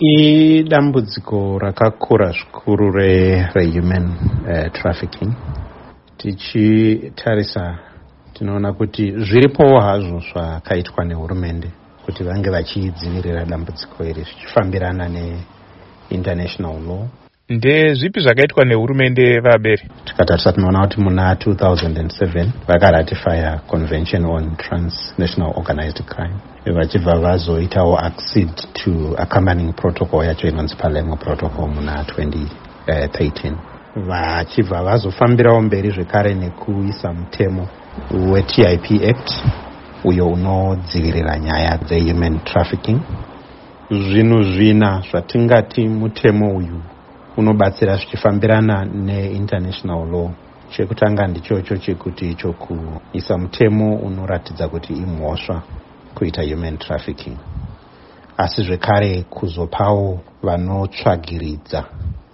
Idambudziko rakakura zvikuru rehuman trafficking. Tichitarisa tinoona kuti zviripowo hazvo zvakaitwa nehurumende kuti vange vachidzivirira dambudziko iri zvichifambirana neinterntional law. Ndezvipi zvakaitwa nehurumende vaberi? Tikatarisa tinoona kuti muna 2007 vakaratifya convention on transnational organized crime, vachibva vazoitawo accede to accompanying protocol yacho inonzi Palermo protocol muna 2013, vachibva vazofambirawo mberi zvekare nekuisa mutemo weTIP Act uyo unodzivirira nyaya dzehuman trafficking. Zvinhu zvina zvatingati mutemo uyu unobatsira zvichifambirana neinternational law. Chekutanga ndichocho chekuti icho kuisa mutemo unoratidza kuti imhosva kuita human trafficking, asi zvekare kuzopawo vanotsvagiridza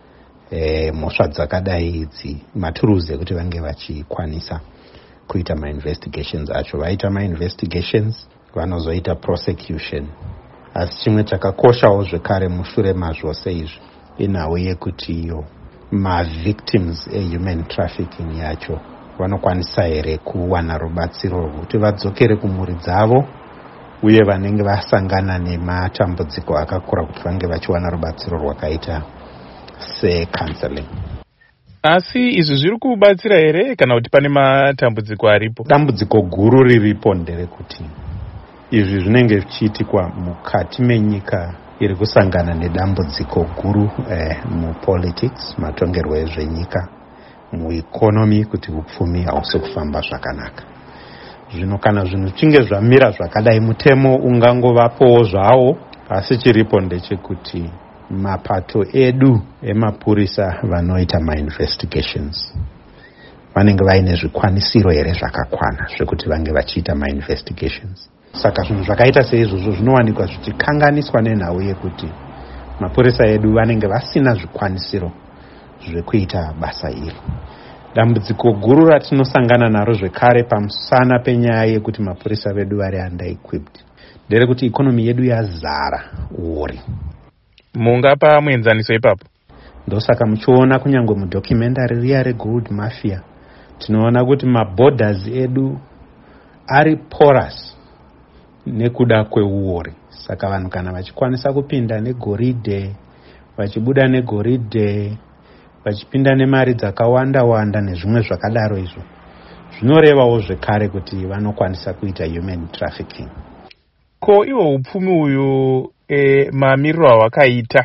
mhosva dzakadai idzi maturuzi ekuti vange vachikwanisa kuita mainvestigations acho. Vaita mainvestigations vanozoita prosecution. Asi chimwe chakakoshawo zvekare mushure mazvose izvi inhau yekuti iyo mavictims ehuman trafficking yacho vanokwanisa here kuwana rubatsiro rwokuti vadzokere kumhuri dzavo, uye vanenge vasangana nematambudziko akakura kuti vange vachiwana rubatsiro rwakaita secounseling. Asi izvi zviri kubatsira here kana kuti pane matambudziko aripo? Dambudziko guru riripo nderekuti izvi zvinenge zvichiitikwa mukati menyika iri kusangana nedambudziko guru mupolitics, matongerwo ezvenyika, mueconomy, kuti upfumi hausi kufamba zvakanaka. Zvino kana zvinhu zvichinge zvamira zvakadai, mutemo ungangovapowo zvawo, asi chiripo ndechekuti mapato edu emapurisa vanoita mainvestigations vanenge vaine zvikwanisiro here zvakakwana zvekuti vange vachiita mainvestigations. Saka zvinhu zvakaita seizvozvo zvinowanikwa zvichikanganiswa nenhau yekuti mapurisa edu vanenge vasina zvikwanisiro zvekuita basa iri. Dambudziko guru ratinosangana naro zvekare pamusana penyaya yekuti mapurisa vedu vari under-equipped nderekuti ikonomi yedu yazara uri. Mungapa muenzaniso ipapo? Ndosaka muchiona kunyange mudocumentary riya regold mafia tinoona kuti maborders edu ari porous nekuda kweuori. Saka vanhu kana vachikwanisa kupinda negoridhe, vachibuda negoridhe, vachipinda nemari dzakawanda wanda nezvimwe zvakadaro, izvo zvinorevawo zvekare kuti vanokwanisa kuita human trafficking. Ko iwo upfumi uyu mamiriro awakaita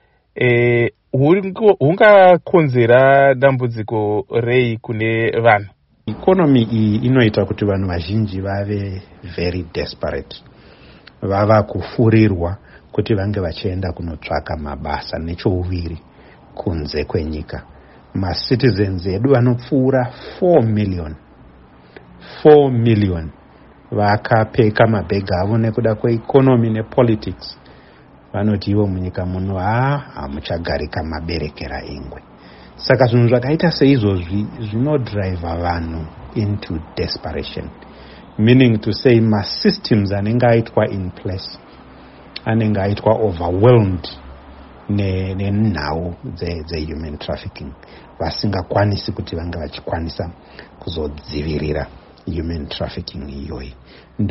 hungakonzera dambudziko rei kune vanhu? Ikonomi iyi inoita kuti vanhu vazhinji vave very desperate, vava kufurirwa kuti vange vachienda kunotsvaka mabasa nechouviri kunze kwenyika. Macitizens edu vanopfuura 4 million vakapeka mabhegi avo nekuda kweikonomi nepolitics. Vanoti ivo munyika muno hamuchagarika maberekera ingwe. Saka zvinhu zvakaita seizvozvi zvinodriva vanhu into desperation, meaning to say masystems anenge aitwa in place anenge aitwa overwhelmed nenhau dzehuman trafficking, vasingakwanisi kuti vange vachikwanisa kuzodzivirira human trafficking iyoyi.